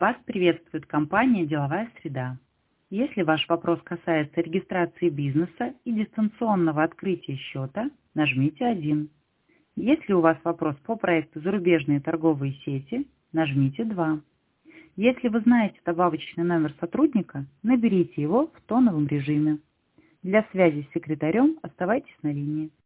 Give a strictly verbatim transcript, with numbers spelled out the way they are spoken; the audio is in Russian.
Вас приветствует компания «Деловая среда». Если ваш вопрос касается регистрации бизнеса и дистанционного открытия счета, нажмите один. Если у вас вопрос по проекту «Зарубежные торговые сети», нажмите два. Если вы знаете добавочный номер сотрудника, наберите его в тоновом режиме. Для связи с секретарем оставайтесь на линии.